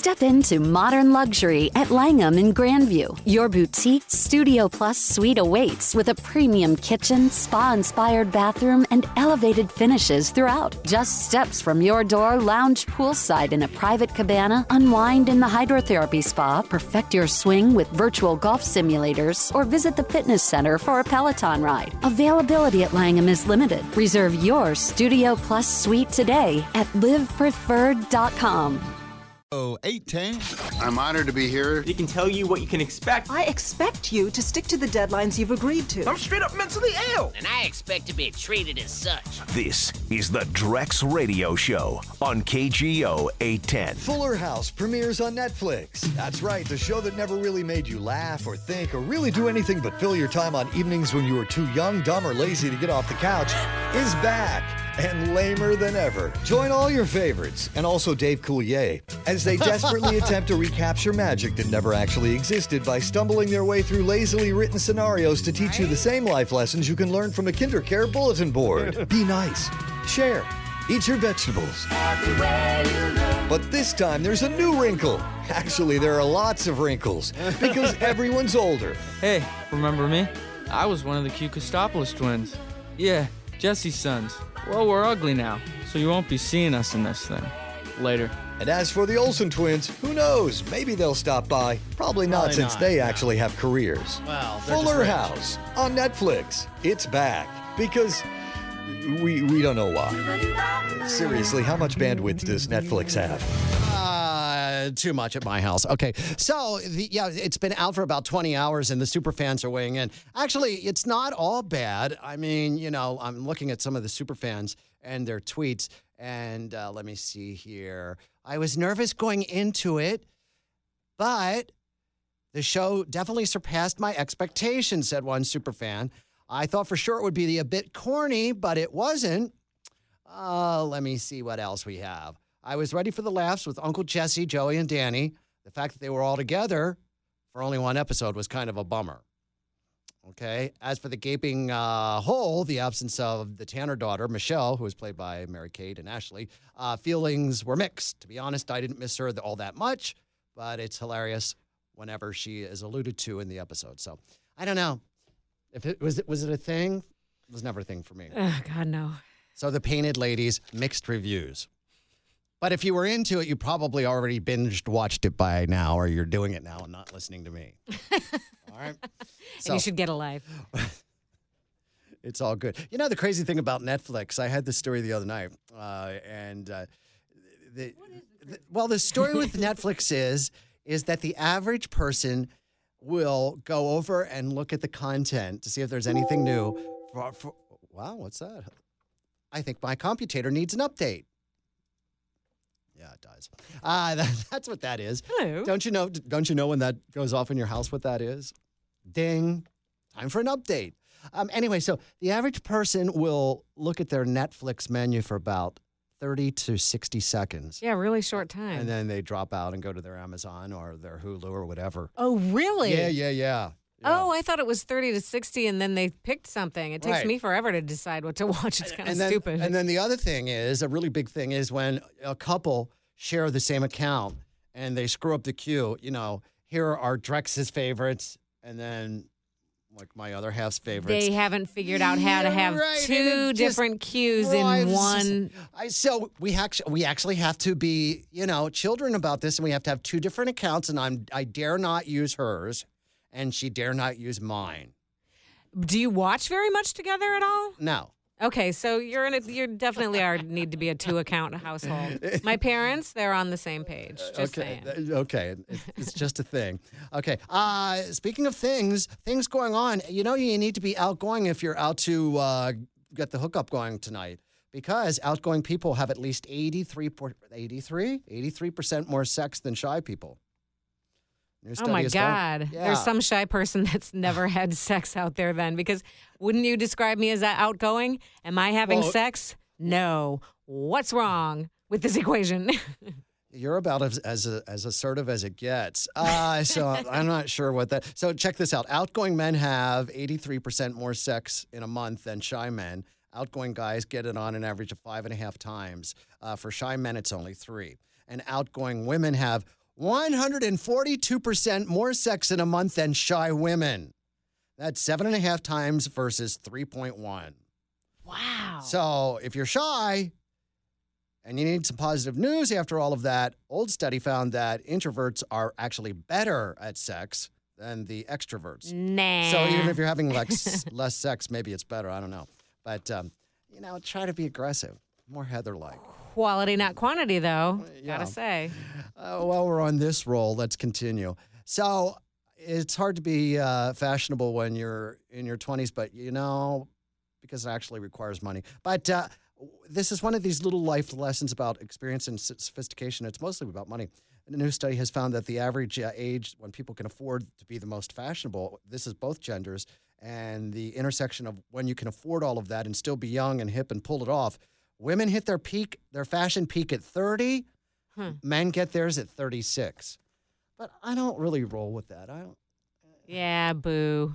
Step into modern luxury at Langham in Grandview. Your boutique Studio Plus suite awaits with a premium kitchen, spa-inspired bathroom, and elevated finishes throughout. Just steps from your door, lounge poolside in a private cabana, unwind in the hydrotherapy spa, perfect your swing with virtual golf simulators, or visit the fitness center for a Peloton ride. Availability at Langham is limited. Reserve your Studio Plus suite today at livepreferred.com. 810. I'm honored to be here. He can tell you what you can expect. I expect you to stick to the deadlines you've agreed to. I'm straight up mentally ill. And I expect to be treated as such. This is the Drex Radio Show on KGO 810. Fuller House premieres on Netflix. That's right, the show that never really made you laugh or think or really do anything but fill your time on evenings when you were too young, dumb, or lazy to get off the couch is back and lamer than ever. Join all your favorites and also Dave Coulier as they desperately attempt to recapture magic that never actually existed by stumbling their way through lazily written scenarios to teach you the same life lessons you can learn from a KinderCare bulletin board. Be nice. Share. Eat your vegetables. But this time, there's a new wrinkle. Actually, there are lots of wrinkles because everyone's older. Hey, remember me? I was one of the cute Kostopoulos twins. Yeah, Jesse's sons. Well, we're ugly now, so you won't be seeing us in this thing. Later. And as for the Olsen twins, who knows? Maybe they'll stop by. Probably not, since they actually have careers. Well, Fuller House on Netflix. It's back because we don't know why. Seriously, how much bandwidth does Netflix have? Too much at my house. Okay, so it's been out for about 20 hours and the super fans are weighing in. Actually, it's not all bad. I mean, I'm looking at some of the super fans and their tweets, and let me see here. I was nervous going into it, but the show definitely surpassed my expectations, said one super fan. I thought for sure it would be a bit corny, but it wasn't. Let me see what else we have. I was ready for the laughs with Uncle Jesse, Joey, and Danny. The fact that they were all together for only one episode was kind of a bummer. Okay. As for the gaping hole, the absence of the Tanner daughter, Michelle, who was played by Mary-Kate and Ashley, feelings were mixed. To be honest, I didn't miss her all that much, but it's hilarious whenever she is alluded to in the episode. So I don't know. If it was it a thing? It was never a thing for me. Oh, God, no. So the Painted Ladies, mixed reviews. But if you were into it, you probably already watched it by now, or you're doing it now and not listening to me. All right? And you should get a life. It's all good. The crazy thing about Netflix, I had this story the other night, the story with Netflix is that the average person will go over and look at the content to see if there's anything new. Wow, what's that? I think my computer needs an update. Yeah, it does. That's what that is. Hello. Don't you know when that goes off in your house what that is? Ding. Time for an update. Anyway, so the average person will look at their Netflix menu for about 30 to 60 seconds. Yeah, really short time. And then they drop out and go to their Amazon or their Hulu or whatever. Oh, really? Yeah. Oh, I thought it was 30 to 60 and then they picked something. It takes me forever to decide what to watch. It's kind of stupid. And then the other thing is, a really big thing is when a couple share the same account and they screw up the queue. Here are Drex's favorites and then like my other half's favorites. They haven't figured out how to have two different queues in one. So we actually have to be, children about this, and we have to have two different accounts, and I dare not use hers. And she dare not use mine. Do you watch very much together at all? No. Okay, so you definitely need to be a 2-account household. My parents, they're on the same page. Just saying. Okay, it's just a thing. Okay, speaking of things going on, you need to be outgoing if you're out to get the hookup going tonight. Because outgoing people have at least 83% more sex than shy people. Oh, my God. Yeah. There's some shy person that's never had sex out there then. Because wouldn't you describe me as outgoing? Am I having sex? No. What's wrong with this equation? You're about as assertive as it gets. So I'm not sure what that... So check this out. Outgoing men have 83% more sex in a month than shy men. Outgoing guys get it on an average of 5.5 times. For shy men, it's only 3. And outgoing women have 142% more sex in a month than shy women. That's 7.5 times versus 3.1. Wow. So if you're shy and you need some positive news after all of that, old study found that introverts are actually better at sex than the extroverts. Nah. So even if you're having less sex, maybe it's better. I don't know. But, try to be aggressive. More Heather-like. Quality, not quantity, though. Gotta say. While we're on this roll, let's continue. So it's hard to be fashionable when you're in your 20s, but, because it actually requires money. But this is one of these little life lessons about experience and sophistication. It's mostly about money. And a new study has found that the average age when people can afford to be the most fashionable, this is both genders, and the intersection of when you can afford all of that and still be young and hip and pull it off. Women hit their fashion peak at 30. Men get theirs at 36. But I don't really roll with that. Yeah, boo.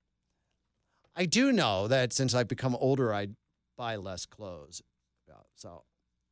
I do know that since I've become older, I buy less clothes. So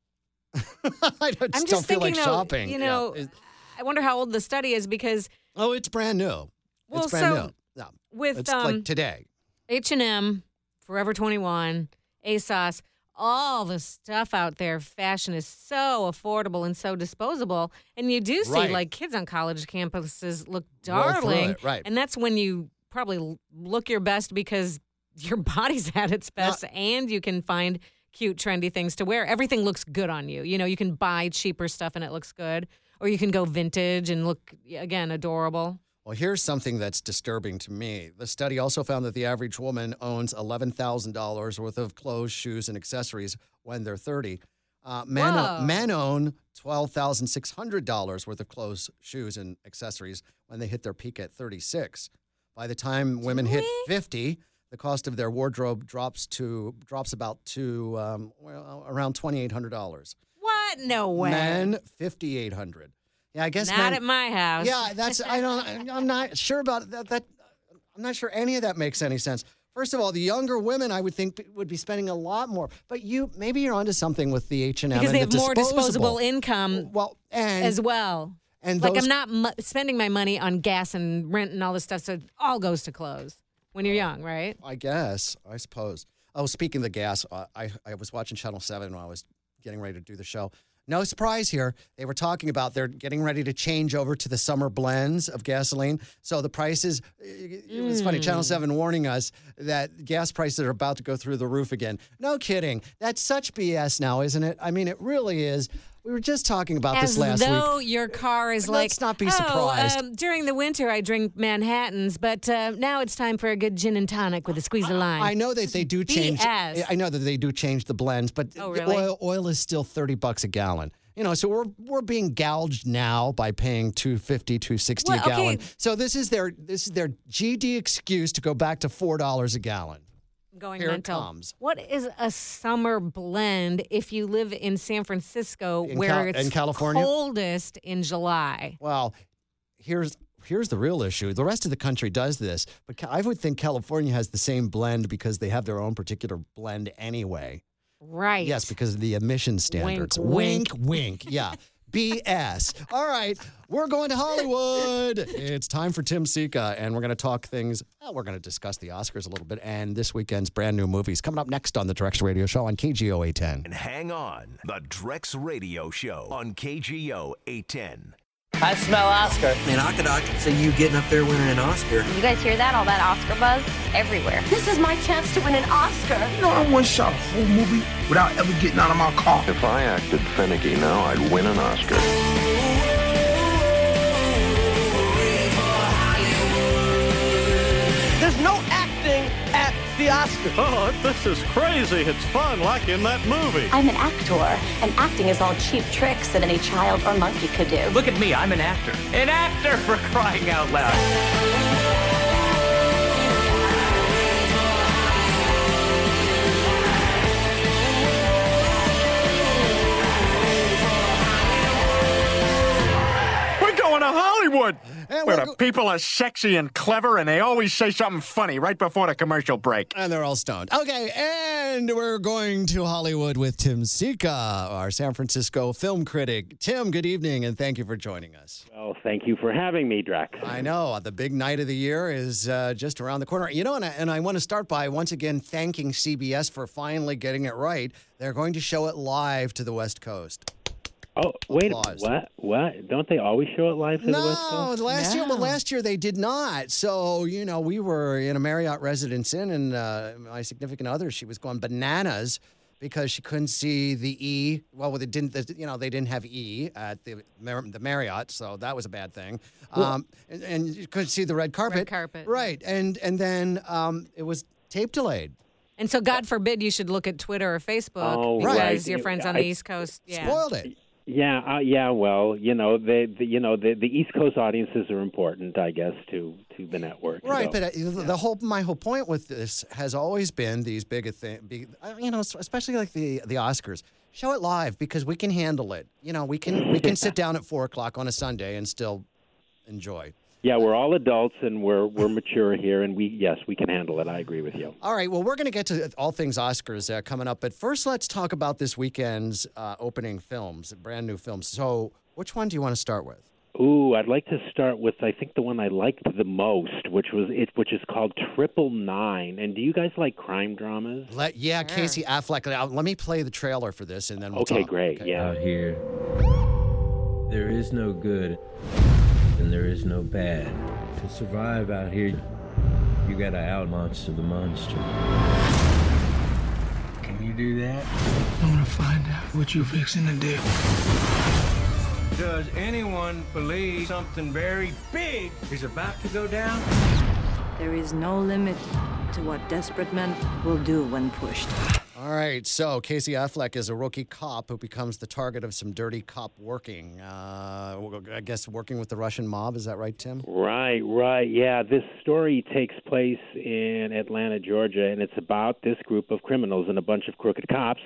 I don't feel like shopping. I wonder how old the study is because... Oh, it's brand new. Well, it's brand new. No, with it's like today. H&M, Forever 21, ASOS, all the stuff out there, fashion is so affordable and so disposable. And you do see like kids on college campuses look darling. Right. And that's when you probably look your best because your body's at its best and you can find cute, trendy things to wear. Everything looks good on you. You can buy cheaper stuff and it looks good. Or you can go vintage and look, again, adorable. Well, here's something that's disturbing to me. The study also found that the average woman owns $11,000 worth of clothes, shoes, and accessories when they're 30. Men own $12,600 worth of clothes, shoes, and accessories when they hit their peak at 36. By the time women hit 50, the cost of their wardrobe drops about to around $2,800. What? No way. Men, $5,800. Yeah, I guess not at my house. Yeah, I'm not sure about that. I'm not sure any of that makes any sense. First of all, the younger women, I would think, would be spending a lot more. But maybe you're onto something with the H&M because and they have more disposable income as well. And I'm not spending my money on gas and rent and all this stuff, so it all goes to clothes when you're young, right? I suppose. Oh, speaking of the gas, I was watching Channel 7 when I was getting ready to do the show. No surprise here. They were talking about they're getting ready to change over to the summer blends of gasoline. So the prices, it was funny, Channel 7 warning us that gas prices are about to go through the roof again. No kidding. That's such BS now, isn't it? I mean, it really is. We were just talking about this last week. As though your car is Let's not be surprised. During the winter, I drink Manhattans, but now it's time for a good gin and tonic with a squeeze of lime. I know that they do change. I know that they do change the blends, but really? oil is still $30 a gallon. So we're being gouged now by paying $2.50, $2.60 a gallon. So this is their GD excuse to go back to $4 a gallon. Going Here mental. It comes. What is a summer blend if you live in San Francisco where it's in California? Coldest in July? Well, here's the real issue. The rest of the country does this, but I would think California has the same blend because they have their own particular blend anyway. Right. Yes, because of the emission standards. Wink, wink. Yeah. BS. All right, we're going to Hollywood. It's time for Tim Sika, and we're going to talk things. We're going to discuss the Oscars a little bit and this weekend's brand new movies. Coming up next on the Drex Radio Show on KGO 810. And hang on, the Drex Radio Show on KGO 810. I smell Oscar. Man, I could see you getting up there winning an Oscar. You guys hear that? All that Oscar buzz? Everywhere. This is my chance to win an Oscar. I once shot a whole movie without ever getting out of my car. If I acted finicky now, I'd win an Oscar. There's no acting at the Oscars. Oh, this is crazy. It's fun, like in that movie. I'm an actor, and acting is all cheap tricks that any child or monkey could do. Look at me, I'm an actor. An actor, for crying out loud. We're going to Hollywood. Hollywood, where the people are sexy and clever, and they always say something funny right before the commercial break. And they're all stoned. Okay, and we're going to Hollywood with Tim Sika, our San Francisco film critic. Tim, good evening, and thank you for joining us. Well, thank you for having me, Drex. I know. The big night of the year is just around the corner. You know, and I want to start by once again thanking CBS for finally getting it right. They're going to show it live to the West Coast. Oh, wait, what? Don't they always show it live to the West Coast? Last year they did not. So, you know, we were in a Marriott Residence Inn, and my significant other, she was going bananas because she couldn't see the E. Well, they didn't have E at the Marriott, so that was a bad thing. And you couldn't see the red carpet. Red carpet. Right. And then it was tape delayed. And so, God forbid, you should look at Twitter or Facebook because your friends on the East Coast spoiled it. Yeah. Well, you know, the East Coast audiences are important, I guess, to the network. Right, so. But my whole point with this has always been these big things. You know, especially like the Oscars. Show it live because we can handle it. You know, we can sit down at 4:00 on a Sunday and still enjoy. Yeah, we're all adults and we're mature here, and we can handle it. I agree with you. All right, well, we're going to get to all things Oscars coming up, but first let's talk about this weekend's opening films, brand new films. So which one do you want to start with? Ooh, I'd like to start with, I think, the one I liked the most, which is called 999. And do you guys like crime dramas? Casey Affleck. Let me play the trailer for this, and then we'll talk. Okay, great, yeah. Out here, there is no good. And there is no bad. To survive out here, you gotta out-monster the monster. Can you do that? I wanna find out what you fixing to do. Does anyone believe something very big is about to go down? There is no limit to what desperate men will do when pushed. All right, so Casey Affleck is a rookie cop who becomes the target of some dirty cop working. I guess working with the Russian mob. Is that right, Tim? Right. Yeah, this story takes place in Atlanta, Georgia, and it's about this group of criminals and a bunch of crooked cops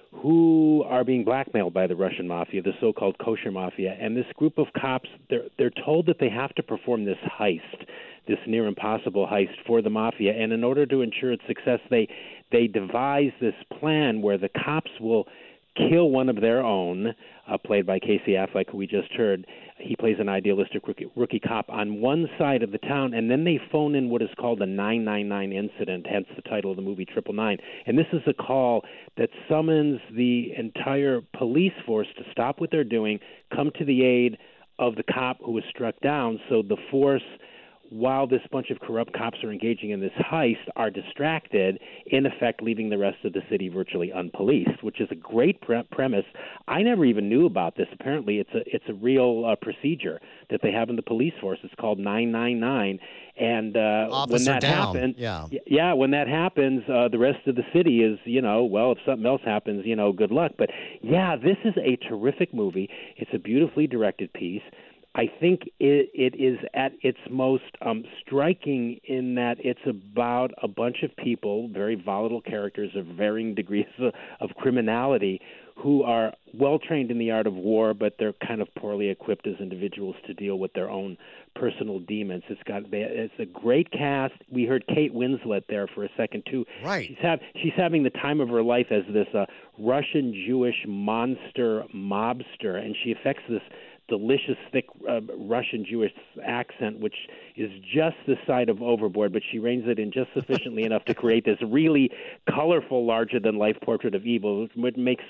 who are being blackmailed by the Russian mafia, the so-called kosher mafia. And this group of cops, they're told that they have to perform this heist, this near impossible heist for the mafia. And in order to ensure its success, they devise this plan where the cops will kill one of their own, played by Casey Affleck, who we just heard. He plays an idealistic rookie cop on one side of the town, and then they phone in what is called a 999 incident, hence the title of the movie, 999. And this is a call that summons the entire police force to stop what they're doing, come to the aid of the cop who was struck down, so the force, while this bunch of corrupt cops are engaging in this heist, are distracted, in effect leaving the rest of the city virtually unpoliced, which is a great premise. I never even knew about this. Apparently, it's a real procedure that they have in the police force. It's called 999, and when that happens, when that happens, the rest of the city is, if something else happens, good luck. But yeah, this is a terrific movie. It's a beautifully directed piece. I think it is at its most striking in that it's about a bunch of people, very volatile characters of varying degrees of criminality, who are well-trained in the art of war, but they're kind of poorly equipped as individuals to deal with their own personal demons. It's a great cast. We heard Kate Winslet there for a second, too. Right. She's having the time of her life as this Russian Jewish monster mobster, and she affects this delicious, thick Russian Jewish accent, which is just the side of overboard, but she reins it in just sufficiently enough to create this really colorful, larger-than-life portrait of evil, which makes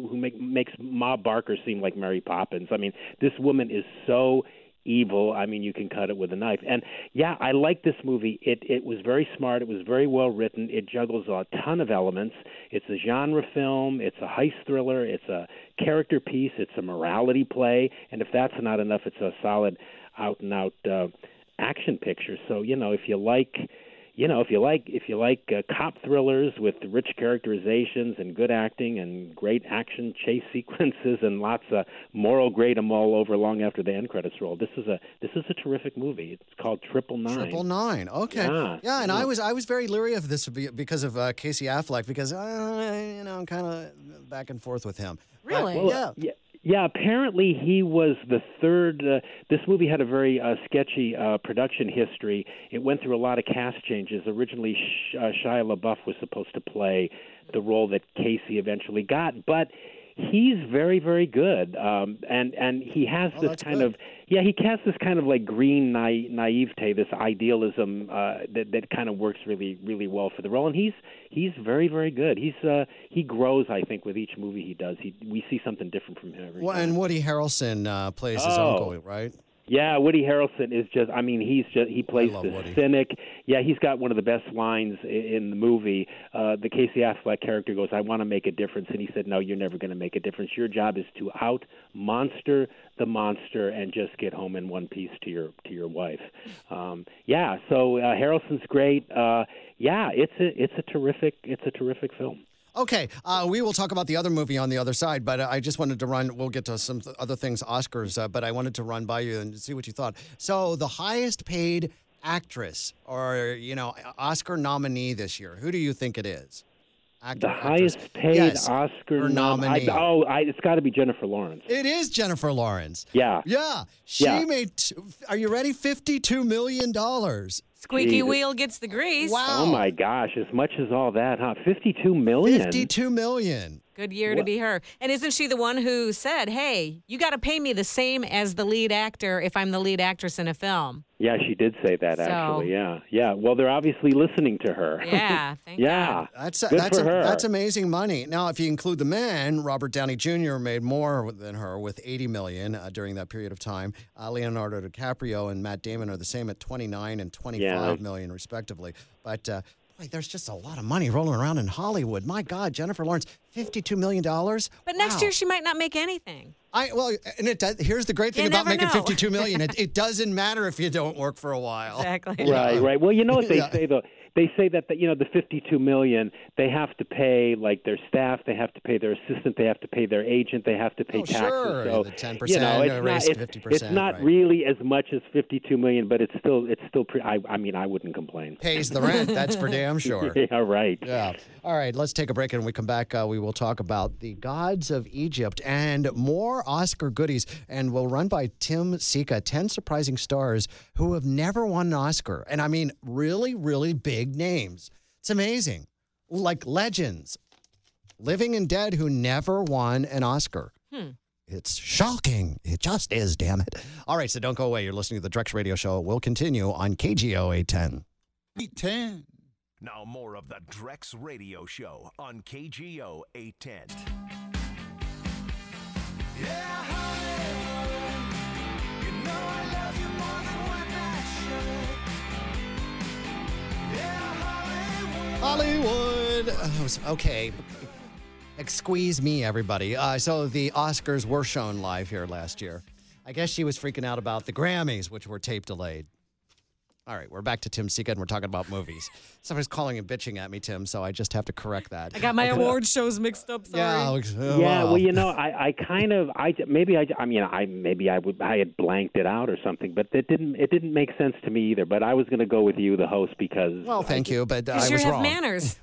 Ma Barker seem like Mary Poppins. I mean, this woman is so evil. I mean, you can cut it with a knife. And yeah, I like this movie. It was very smart. It was very well written. It juggles a ton of elements. It's a genre film. It's a heist thriller. It's a character piece. It's a morality play. And if that's not enough, it's a solid out-and-out action picture. So, if you like cop thrillers with rich characterizations and good acting and great action chase sequences and lots of moral grade them all over long after the end credits roll, this is a terrific movie. It's called 999. 999. Okay. Yeah, and I was very leery of this because of Casey Affleck because I'm kind of back and forth with him. Really? Well, Yeah, apparently he was the third. This movie had a very sketchy production history. It went through a lot of cast changes. Originally, Shia LaBeouf was supposed to play the role that Casey eventually got, but he's very, very good. And he has this kind of he casts this kind of like green naivete, this idealism that kind of works really, really well for the role. And he's very, very good. He grows, I think, with each movie he does. We see something different from him every time. And Woody Harrelson plays his uncle, right? Yeah, Woody Harrelson is just, I mean, he plays this Woody. cynic. Yeah, he's got one of the best lines in the movie. The Casey Affleck character goes, I want to make a difference. And he said, no, you're never going to make a difference. Your job is to out-monster the monster and just get home in one piece to your wife. So Harrelson's great. It's a terrific film. Okay, we will talk about the other movie on the other side, but I just wanted to we'll get to some other things, Oscars, but I wanted to run by you and see what you thought. So the highest paid actress or, Oscar nominee this year, who do you think it is? Highest paid Oscar nominee. It's got to be Jennifer Lawrence. It is Jennifer Lawrence. Yeah. Yeah. She made, are you ready? $52 million. Squeaky wheel gets the grease. Wow. Oh, my gosh. As much as all that, huh? $52 million? $52 million. Good year to be her. And isn't she the one who said, hey, you got to pay me the same as the lead actor if I'm the lead actress in a film? Yeah, she did say that, actually. Yeah. Well, they're obviously listening to her. Yeah, thank God. That's for her. That's amazing money. Now, if you include the men, Robert Downey Jr. made more than her with $80 million during that period of time. Leonardo DiCaprio and Matt Damon are the same at $29 and $25 million, respectively. But there's just a lot of money rolling around in Hollywood. My God, Jennifer Lawrence, $52 million. But next year she might not make anything. Here's the great thing about making $52 million. It doesn't matter if you don't work for a while. Exactly. Right. Well, you know what they say, though? They say that the $52 million, they have to pay like their staff, they have to pay their assistant, they have to pay their agent, they have to pay taxes. Sure. So the 10%, raise 50%. It's not really as much as $52 million, but it's still I wouldn't complain. Pays the rent. That's for damn sure. Yeah. Right. Yeah. All right. Let's take a break, and when we come back, we will talk about the Gods of Egypt and more Oscar goodies, and we'll run by Tim Sika 10 surprising stars who have never won an Oscar, and I mean really, really big names. It's amazing. Like legends, living and dead, who never won an Oscar. It's shocking. It just is, damn it. All right, so don't go away. You're listening to the Drex Radio Show. We'll continue on KGO 810. 810. Now more of the Drex Radio Show on KGO 810. Yeah, Hollywood, you know I love you more than one night show. Yeah, Hollywood. Okay. Squeeze me, everybody. So the Oscars were shown live here last year. I guess she was freaking out about the Grammys, which were tape delayed. All right, we're back to Tim Sika, and we're talking about movies. Somebody's calling and bitching at me, Tim, so I just have to correct that. I got my award shows mixed up. Sorry. Yeah. Well, I had blanked it out or something, but it didn't make sense to me either. But I was going to go with you, the host, because thank you, but I sure was have wrong. Manners.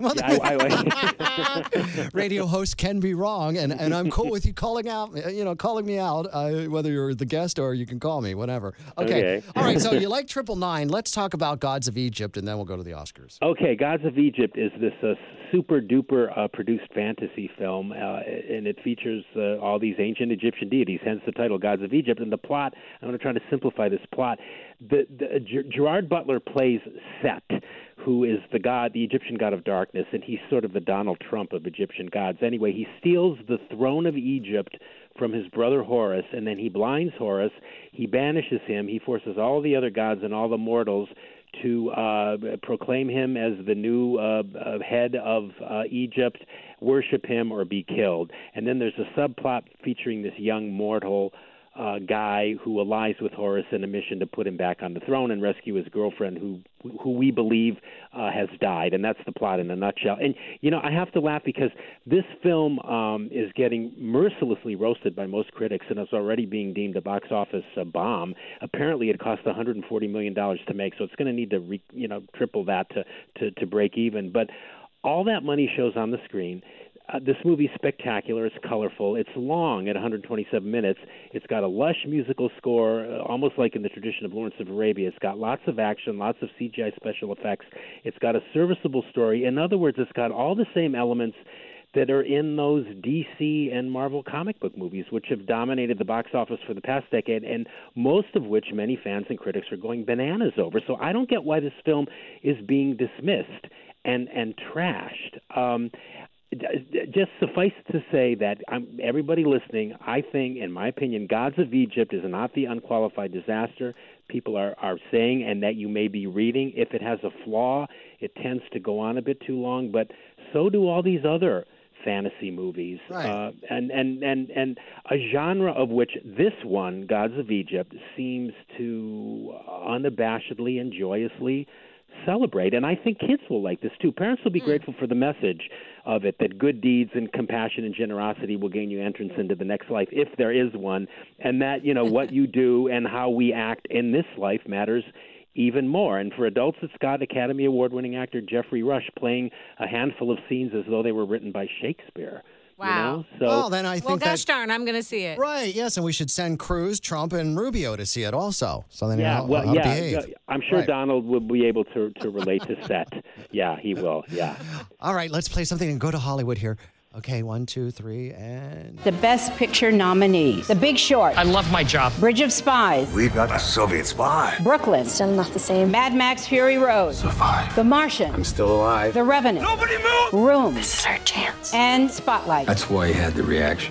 Radio hosts can be wrong, and I'm cool with you calling me out, whether you're the guest or you can call me, whatever. Okay. All right. So you like 999? Let's talk about Gods of Egypt, and then we'll go to the Oscars. Okay, Gods of Egypt is this super-duper produced fantasy film, and it features all these ancient Egyptian deities, hence the title, Gods of Egypt. And the plot, I'm going to try to simplify this plot. Gerard Butler plays Set, who is the Egyptian god of darkness, and he's sort of the Donald Trump of Egyptian gods. Anyway, he steals the throne of Egypt from his brother Horus, and then he blinds Horus. He banishes him. He forces all the other gods and all the mortals to proclaim him as the new head of Egypt, worship him, or be killed. And then there's a subplot featuring this young mortal guy who allies with Horus in a mission to put him back on the throne and rescue his girlfriend who we believe has died. And that's the plot in a nutshell. And, I have to laugh because this film is getting mercilessly roasted by most critics and is already being deemed a box office bomb. Apparently it cost $140 million to make, so it's going to need to triple that to break even. But all that money shows on the screen. This movie's spectacular. It's colorful. It's long at 127 minutes. It's got a lush musical score, almost like in the tradition of Lawrence of Arabia. It's got lots of action, lots of CGI special effects. It's got a serviceable story. In other words, it's got all the same elements that are in those DC and Marvel comic book movies, which have dominated the box office for the past decade, and most of which many fans and critics are going bananas over. So I don't get why this film is being dismissed and trashed. Just suffice to say that everybody listening, I think, in my opinion, Gods of Egypt is not the unqualified disaster people are saying and that you may be reading. If it has a flaw, it tends to go on a bit too long, but so do all these other fantasy movies. Right. And a genre of which this one, Gods of Egypt, seems to unabashedly and joyously celebrate. And I think kids will like this too. Parents will be grateful for the message of it, that good deeds and compassion and generosity will gain you entrance into the next life, if there is one, and that, what you do and how we act in this life matters even more. And for adults, it's got Academy Award-winning actor Jeffrey Rush playing a handful of scenes as though they were written by Shakespeare. Wow. So, then I think gosh darn, I'm going to see it. Right, yes, and we should send Cruz, Trump, and Rubio to see it also. So then yeah, how to behave. I'm sure Right. Donald will be able to relate to set. Yeah, he will, yeah. All right, let's play something and go to Hollywood here. Okay, 1, 2, 3, and... The Best Picture nominees. The Big Short. I love my job. Bridge of Spies. We've got a Soviet spy. Brooklyn. Still not the same. Mad Max Fury Road. Survive. The Martian. I'm still alive. The Revenant. Nobody move! Room. This is our chance. And Spotlight. That's why he had the reaction.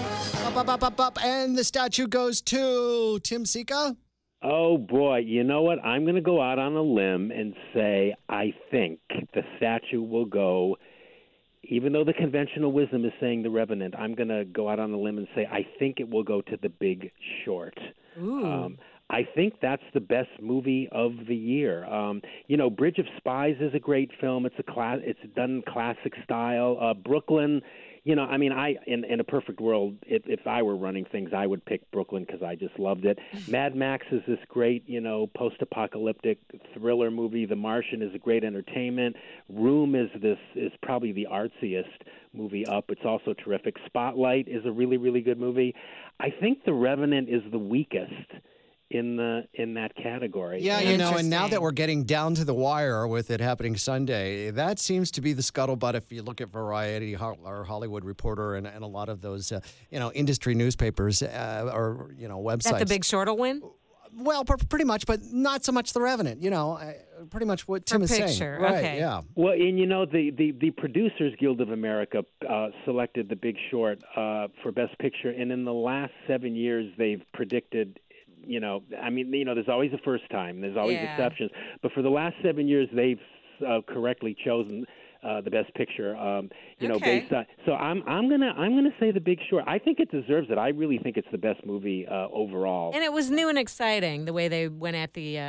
Up, and the statue goes to Tim Sika. Oh, boy. You know what? I'm going to go out on a limb and say I think the statue will go, even though the conventional wisdom is saying The Revenant, I'm going to go out on a limb and say I think it will go to The Big Short. Ooh. I think that's the best movie of the year. Bridge of Spies is a great film. It's done classic style. Brooklyn, in a perfect world, if I were running things, I would pick Brooklyn because I just loved it. Mad Max is this great, post-apocalyptic thriller movie. The Martian is a great entertainment. Room is probably the artsiest movie up. It's also terrific. Spotlight is a really, really good movie. I think The Revenant is the weakest in that category. Yeah, and now that we're getting down to the wire with it happening Sunday, that seems to be the scuttlebutt if you look at Variety or Hollywood Reporter and a lot of those, industry newspapers or, websites. That The Big Short will win? Well, pretty much, but not so much The Revenant. Pretty much what Tim is saying. Right, okay. Yeah. Well, and the Producers Guild of America selected The Big Short for Best Picture, and in the last 7 years, they've predicted. There's always a first time. There's always exceptions. But for the last 7 years, they've correctly chosen the Best Picture. Based on. So I'm gonna say The Big Short. I think it deserves it. I really think it's the best movie overall. And it was new and exciting the way they went at the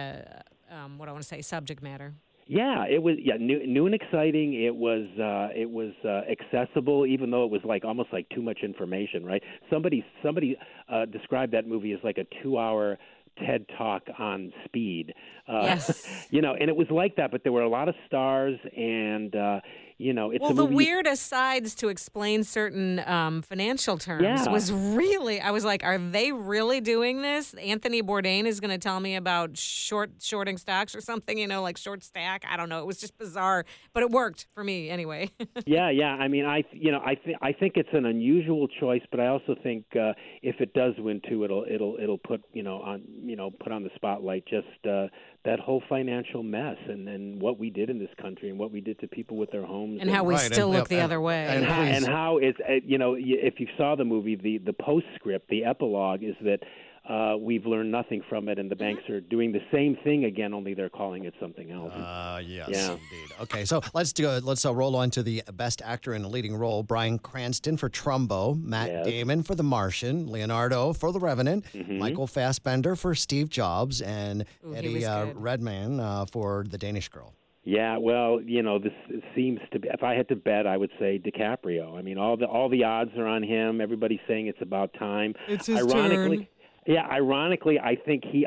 subject matter. Yeah, it was new and exciting. It was accessible, even though it was almost like too much information. Right? Somebody described that movie as like a 2-hour TED Talk on speed. Yes. And it was like that, but there were a lot of stars and. It's a movie. The weird asides to explain certain financial terms was really, I was like, are they really doing this? Anthony Bourdain is going to tell me about shorting stocks or something, like short stack. I don't know. It was just bizarre, but it worked for me anyway. Yeah. I mean, I think it's an unusual choice, but I also think if it does win too, it'll put put on the spotlight just that whole financial mess and what we did in this country and what we did to people with their homes. And how we still look the other way. And how it's, if you saw the movie, the postscript, the epilogue is that we've learned nothing from it, and the banks are doing the same thing again, only they're calling it something else. Yes, indeed. Okay, so let's do it. Let's roll on to the Best Actor in a Leading Role. Bryan Cranston for Trumbo, Matt Damon for The Martian, Leonardo for The Revenant, Michael Fassbender for Steve Jobs, and Eddie Redmayne for The Danish Girl. Yeah, well, this seems to be. If I had to bet, I would say DiCaprio. I mean, all the odds are on him. Everybody's saying it's about time. It's his turn. Yeah, ironically, I think he's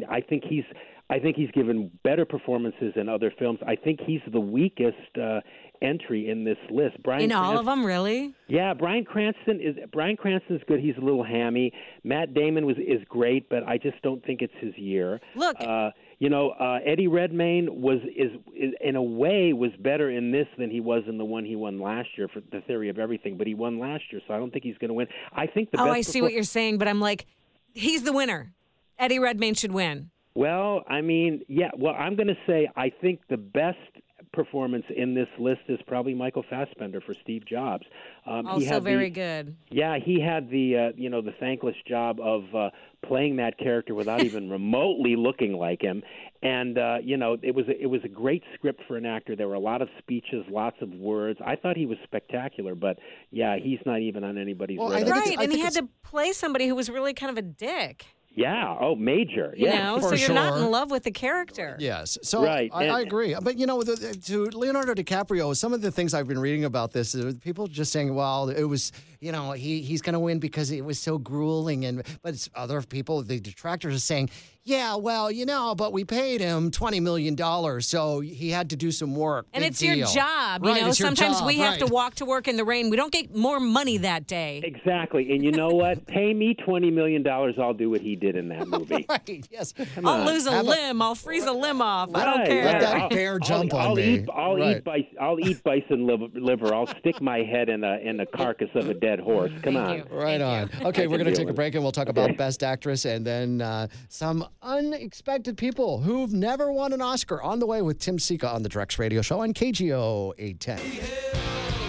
given better performances in other films. I think he's the weakest entry in this list. In all of them, really? Yeah, Bryan Cranston's good. He's a little hammy. Matt Damon is great, but I just don't think it's his year. Look, Eddie Redmayne is in a way was better in this than he was in the one he won last year for The Theory of Everything, but he won last year, so I don't think he's going to win. I think the I see what you're saying, but I'm like, he's the winner. Eddie Redmayne should win. Well, I mean, yeah. Well, I'm going to say I think the best performance in this list is probably Michael Fassbender for Steve Jobs. Also very good. Yeah, he had the the thankless job of playing that character without even remotely looking like him. And it was a great script for an actor. There were a lot of speeches, lots of words. I thought he was spectacular, but yeah, he's not even on anybody's radar. Right, and he had to play somebody who was really kind of a dick. Yeah. Major. You yeah. know, so you're not in love with the character. Yes. So right. I agree. But, to Leonardo DiCaprio, some of the things I've been reading about this, people just saying, well, it was, he's going to win because it was so grueling. But it's other people, the detractors are saying, yeah, well, but we paid him $20 million, so he had to do some work. And Big it's deal. your job. Sometimes we have to walk to work in the rain. We don't get more money that day. Exactly. And you know what? Pay me $20 million, I'll do what he did in that movie. Right, yes. I'll lose a limb. I'll freeze a limb off. I don't care. Let that bear jump on me. I'll eat bison liver. I'll stick my head in a carcass of a dead horse. Come on. Right on. Okay, we're going to take a break, and we'll talk about Best Actress and then some unexpected people who've never won an Oscar on the way with Tim Sika on the Drex Radio Show on KGO 810.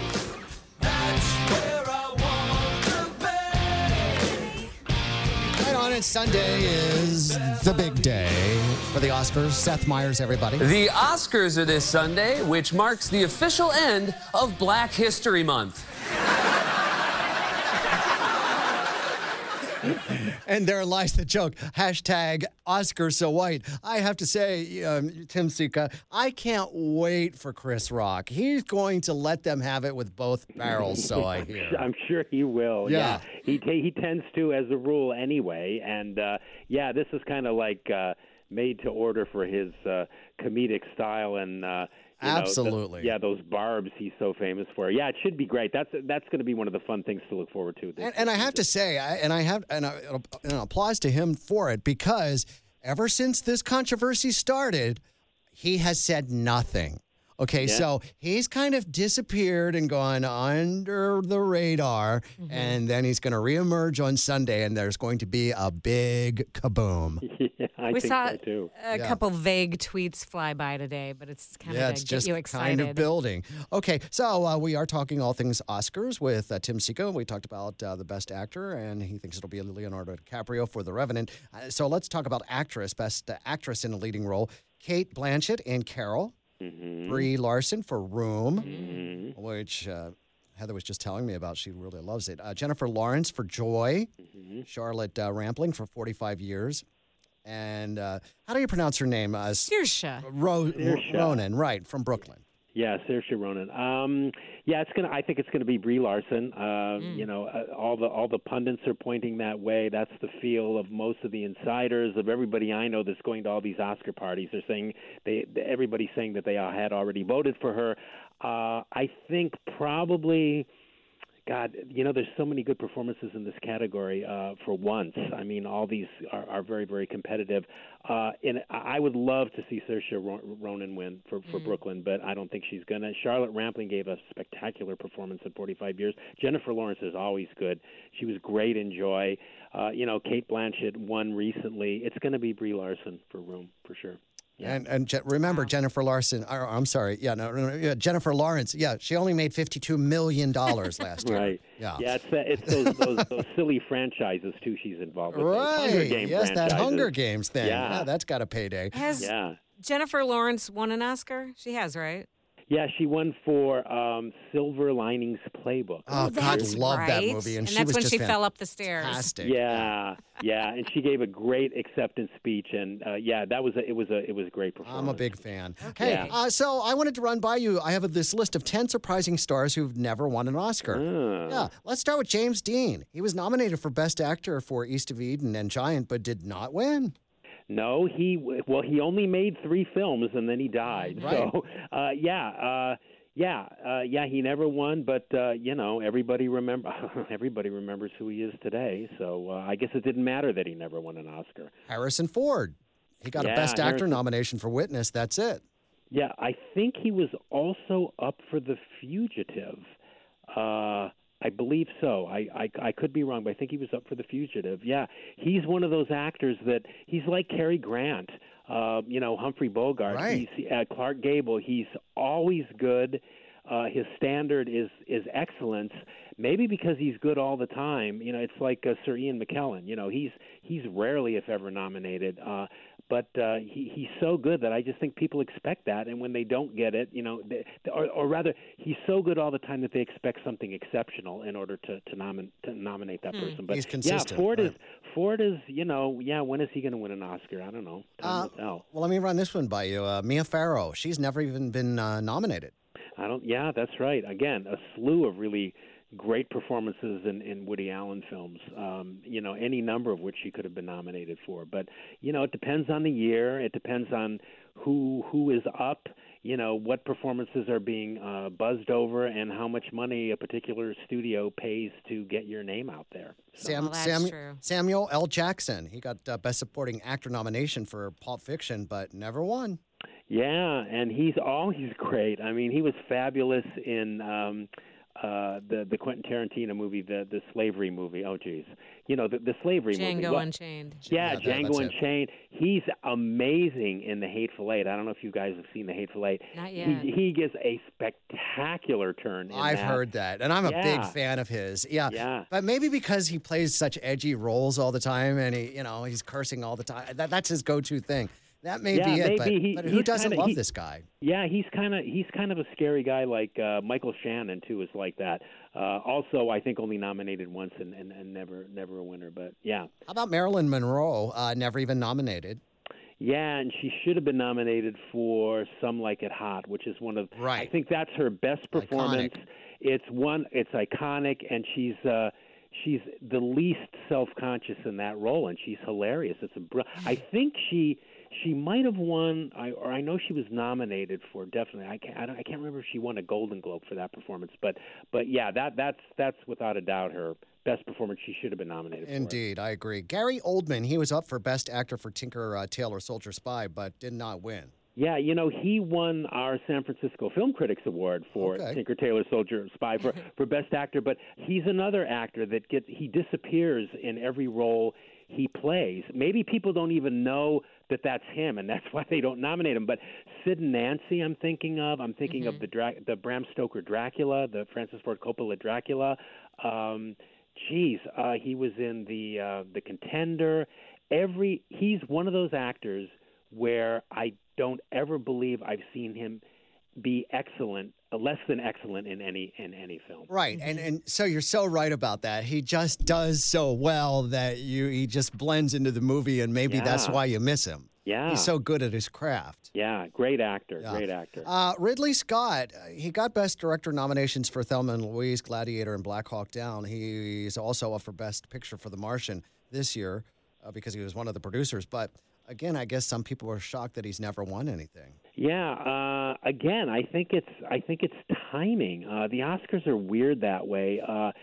Sunday is the big day for the Oscars. Seth Meyers, everybody. The Oscars are this Sunday, which marks the official end of Black History Month. And there lies the joke. Hashtag Oscar so white. I have to say, Tim Sika, I can't wait for Chris Rock. He's going to let them have it with both barrels, so I hear. I'm sure he will. Yeah. He tends to, as a rule, anyway. And, this is kind of like made to order for his comedic style and absolutely. Those barbs he's so famous for. Yeah, it should be great. That's going to be one of the fun things to look forward to. And I have to say, applause to him for it, because ever since this controversy started, he has said nothing. Okay, so he's kind of disappeared and gone under the radar, and then he's going to reemerge on Sunday, and there's going to be a big kaboom. Yeah, I think saw so too. A couple vague tweets fly by today, but it's kind of to get you excited. Kind of building. Okay, so we are talking all things Oscars with Tim Sika. We talked about the Best Actor, and he thinks it'll be Leonardo DiCaprio for The Revenant. So let's talk about actress, Best Actress in a Leading Role. Cate Blanchett in Carol. Brie Larson for Room, which Heather was just telling me about. She really loves it. Jennifer Lawrence for Joy. Charlotte Rampling for 45 Years. And how do you pronounce her name? Saoirse. Ronan, right, from Brooklyn. Yeah, Saoirse Ronan. I think it's gonna be Brie Larson. All the pundits are pointing that way. That's the feel of most of the insiders, of everybody I know that's going to all these Oscar parties. They're saying everybody's saying that they had already voted for her. I think probably. God, there's so many good performances in this category for once. I mean, all these are very, very competitive. And I would love to see Saoirse Ronan win for Brooklyn, but I don't think she's going to. Charlotte Rampling gave a spectacular performance at 45 Years. Jennifer Lawrence is always good. She was great in Joy. Cate Blanchett won recently. It's going to be Brie Larson for Room, for sure. Yeah. And remember, Jennifer Larson, Jennifer Lawrence, she only made $52 million last year. Right. Yeah, it's those silly franchises, too, she's involved with. Right. Hunger Games franchises. That Hunger Games thing. Yeah, that's got a payday. Has Jennifer Lawrence won an Oscar? She has, right? Yeah, she won for Silver Linings Playbook. Oh, God, love that movie. And that's was when just she fell up the stairs. Fantastic. Yeah, and she gave a great acceptance speech, and it was a great performance. I'm a big fan. Hey, so I wanted to run by you. I have this list of 10 surprising stars who've never won an Oscar. Yeah, let's start with James Dean. He was nominated for Best Actor for East of Eden and Giant, but did not win. No, he only made 3 films and then he died. Right. So, he never won, but everybody remembers who he is today. So I guess it didn't matter that he never won an Oscar. Harrison Ford. He got a Best Actor nomination for Witness. That's it. Yeah, I think he was also up for The Fugitive. I believe so. I could be wrong, but I think he was up for The Fugitive. Yeah, he's one of those actors that he's like Cary Grant, Humphrey Bogart. Right. He's Clark Gable. He's always good. His standard is excellence. Maybe because he's good all the time. It's like Sir Ian McKellen. He's rarely, if ever, nominated. But he's so good that I just think people expect that, and when they don't get it, or rather, he's so good all the time that they expect something exceptional in order to nominate that person. But he's consistent. Yeah, Ford is, when is he going to win an Oscar? I don't know. Time will tell. Well, let me run this one by you. Mia Farrow. She's never even been nominated. Yeah, that's right. Again, a slew of really great performances in Woody Allen films, any number of which she could have been nominated for. But, it depends on the year. It depends on who is up, what performances are being buzzed over, and how much money a particular studio pays to get your name out there. So. Samuel L. Jackson. He got Best Supporting Actor nomination for Pulp Fiction, but never won. Yeah, and he's great. I mean, he was fabulous in the Quentin Tarantino movie, the slavery movie. Oh, geez. The slavery movie. Django Unchained. Yeah, Django Unchained. He's amazing in The Hateful Eight. I don't know if you guys have seen The Hateful Eight. Not yet. He gives a spectacular turn in I've heard that, and I'm a big fan of his. Yeah. But maybe because he plays such edgy roles all the time, and he's cursing all the time. That's his go-to thing. That may be it, but who doesn't love this guy? Yeah, he's kind of a scary guy. Like Michael Shannon too is like that. Also, I think only nominated once and never a winner. But yeah. How about Marilyn Monroe? Never even nominated. Yeah, and she should have been nominated for Some Like It Hot, which is one of. Right. I think that's her best performance. Iconic. It's iconic, and she's the least self-conscious in that role, and she's hilarious. I think she might have won, or I know she was nominated for. Definitely, I can't remember if she won a Golden Globe for that performance. But yeah, that's without a doubt her best performance. She should have been nominated for. Indeed, I agree. Gary Oldman, he was up for Best Actor for Tinker Tailor Soldier Spy, but did not win. Yeah, he won our San Francisco Film Critics Award for Tinker Tailor Soldier Spy for Best Actor. But he's another actor that he disappears in every role he plays. Maybe people don't even know that that's him, and that's why they don't nominate him. But Sid and Nancy, I'm thinking of the Bram Stoker Dracula, the Francis Ford Coppola Dracula. He was in the Contender. He's one of those actors where I don't ever believe I've seen him be less than excellent in any film. Right, and so you're so right about that. He just does so well that he just blends into the movie, and maybe that's why you miss him. Yeah. He's so good at his craft. Yeah, great actor, great actor. Ridley Scott, he got Best Director nominations for Thelma and Louise, Gladiator, and Black Hawk Down. He's also up for Best Picture for The Martian this year because he was one of the producers. But again, I guess some people are shocked that he's never won anything. Yeah, again, I think it's timing. The Oscars are weird that way.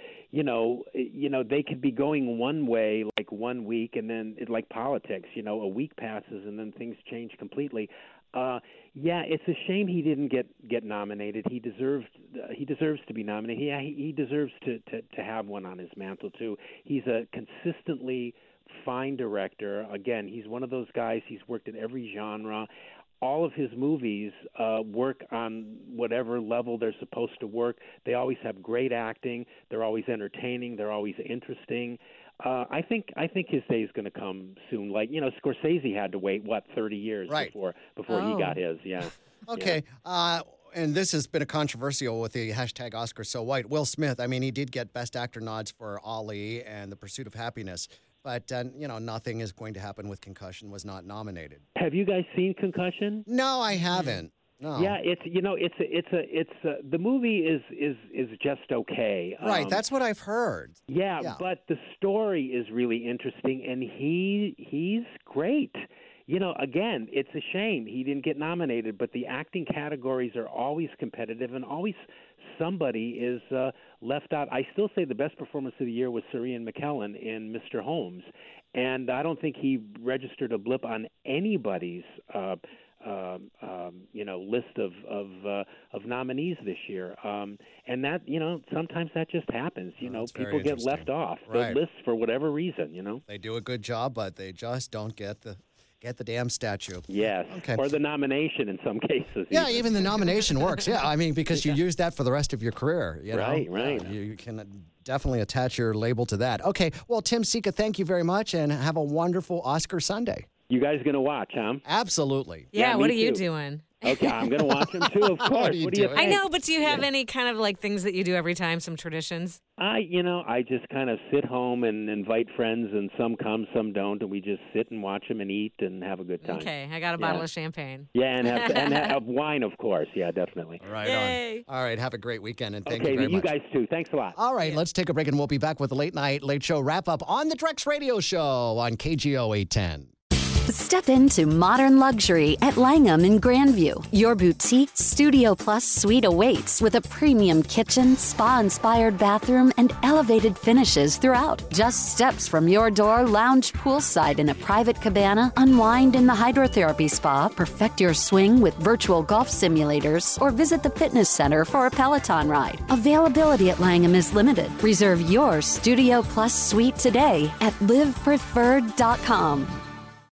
They could be going one way like 1 week, and then like politics, a week passes and then things change completely. It's a shame he didn't get nominated. He deserves to be nominated. Yeah, he deserves to have one on his mantle too. He's a consistently fine director. Again, he's one of those guys. He's worked in every genre. All of his movies work on whatever level they're supposed to work. They always have great acting. They're always entertaining. They're always interesting. I think his day is going to come soon. Like Scorsese had to wait 30 years before he got his. Yeah. Okay. And this has been a controversial with the hashtag Oscar So White. Will Smith, I mean, he did get Best Actor nods for Ali and The Pursuit of Happiness. But, nothing is going to happen with Concussion, was not nominated. Have you guys seen Concussion? No, I haven't. No. Yeah, the movie is just okay. Right, that's what I've heard. Yeah, but the story is really interesting, and he's great. Again, it's a shame he didn't get nominated, but the acting categories are always competitive, and always somebody is left out. I still say the best performance of the year was Sir Ian McKellen in Mr. Holmes, and I don't think he registered a blip on anybody's list of nominees this year, and that sometimes that just happens. People get left off the list for whatever reason. They do a good job, but they just don't get the damn statue. Yes, okay. Or the nomination in some cases. Yeah, even the nomination works. Yeah, I mean, because you use that for the rest of your career. Right. You can definitely attach your label to that. Okay, well, Tim Sika, thank you very much, and have a wonderful Oscar Sunday. You guys going to watch, huh? Absolutely. Yeah, what are you too. doing? Okay, I'm going to watch them too, of course. What do you think? I know, but do you have any kind of like things that you do every time, some traditions? I just kind of sit home and invite friends, and some come, some don't, and we just sit and watch them and eat and have a good time. Okay, I got a bottle of champagne. Yeah, and have wine, of course. Yeah, definitely. Right Yay. on. All right, have a great weekend, and thank you Okay, very much. you guys too. Thanks a lot. All right, let's take a break, and we'll be back with the Late Night Late Show wrap-up on the Drex Radio Show on KGO 810. Step into modern luxury at Langham in Grandview. Your boutique Studio Plus suite awaits with a premium kitchen, spa-inspired bathroom, and elevated finishes throughout. Just steps from your door, lounge poolside in a private cabana, unwind in the hydrotherapy spa, perfect your swing with virtual golf simulators, or visit the fitness center for a Peloton ride. Availability at Langham is limited. Reserve your Studio Plus suite today at livepreferred.com.